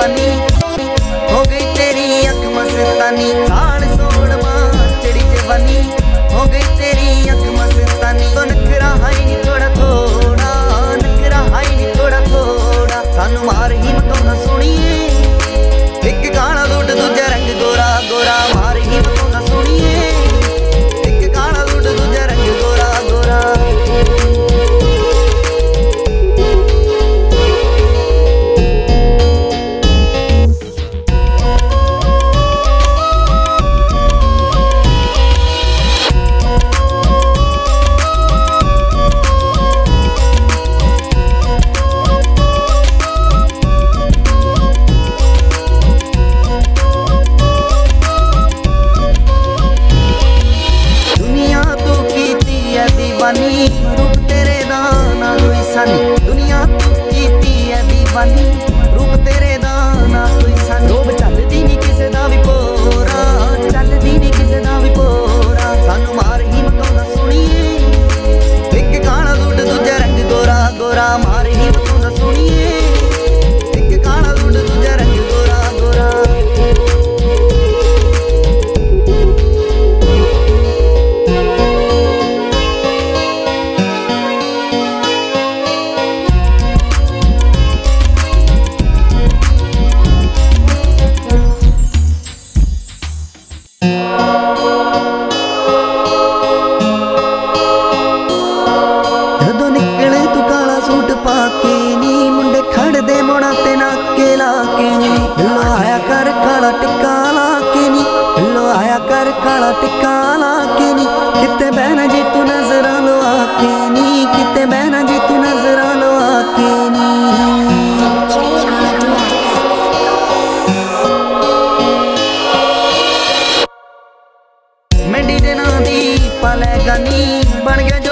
दीवानी हो गई तेरी अख मस्तानी। साल सोलवा चढ़ी जवानी हो गई तेरी अख मस्तानी। तो नखरा हाई नी थोड़ा थोड़ा, नखरा हाई नी थोड़ा थोड़ा, सानू मार ही मकाउंदा सोहणीए। एक काला सूट दूजा रंग गोरा गोरा, मार ही मकाउंदा सोहणीए। एक काला सूट दूजा रंग गोरा गोरा। रूप तेरे दा ना कोई सानी, दुनिया तू कीती है दीवानी। रूप तेरे दा ना कोई सानी, लोभ चलदी नहीं किसे दा भी पोरा, चलदी नहीं किसे दा भी पोरा, सानू मार ही मकाउंदा सोहणीए। एक काला सूट दूजा रंग गोरा गोरा, मार ही मकाउंदा सोहणीए। एक काला सूट दूजा रंग गोरा गोरा। जदों निकले तू काला सूट पाके नी, मुंडे खड़दे मोड़ा ते नाके लाके नी। बिल्लो आया कर काला टिक्का लाके नी, बिल्लो आया कर काला टिक्का लाके नी। किते बहना जी तू नजरा लो आके नी, किते बहना जी तू नजरा लो आके नी। मैं डीजे ना दी पाले गानी बन गया